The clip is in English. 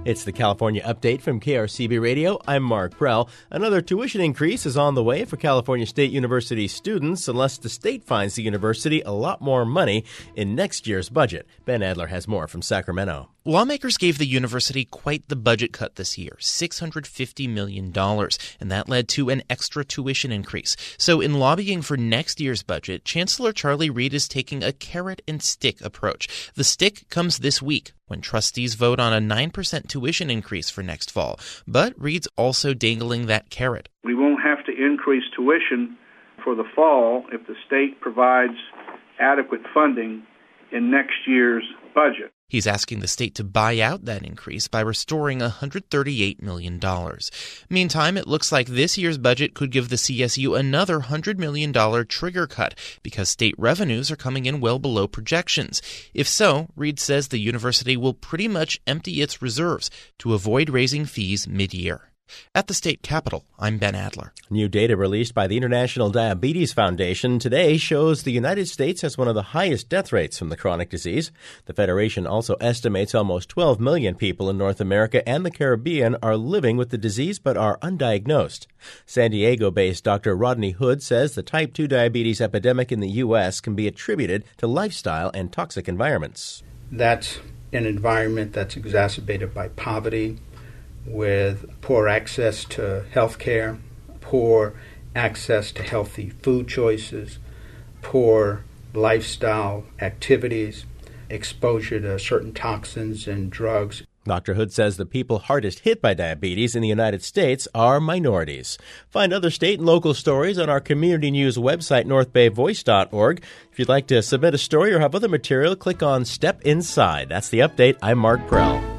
It's the California Update from KRCB Radio. I'm Mark Prell. Another tuition increase is on the way for California State University students unless the state finds the university a lot more money in next year's budget. Ben Adler has more from Sacramento. Lawmakers gave the university quite the budget cut this year, $650 million, and that led to an extra tuition increase. So in lobbying for next year's budget, Chancellor Charlie Reid is taking a carrot and stick approach. The stick comes this week, when trustees vote on a 9% tuition increase for next fall. But Reid's also dangling that carrot. We won't have to increase tuition for the fall if the state provides adequate funding in next year's budget. He's asking the state to buy out that increase by restoring $138 million. Meantime, it looks like this year's budget could give the CSU another $100 million trigger cut because state revenues are coming in well below projections. If so, Reid says the university will pretty much empty its reserves to avoid raising fees mid-year. At the state capitol, I'm Ben Adler. New data released by the International Diabetes Foundation today shows the United States has one of the highest death rates from the chronic disease. The Federation also estimates almost 12 million people in North America and the Caribbean are living with the disease but are undiagnosed. San Diego-based Dr. Rodney Hood says the type 2 diabetes epidemic in the U.S. can be attributed to lifestyle and toxic environments. That's an environment that's exacerbated by poverty, with poor access to health care, poor access to healthy food choices, poor lifestyle activities, exposure to certain toxins and drugs. Dr. Hood says the people hardest hit by diabetes in the United States are minorities. Find other state and local stories on our community news website, northbayvoice.org. If you'd like to submit a story or have other material, click on Step Inside. That's the update. I'm Mark Prell.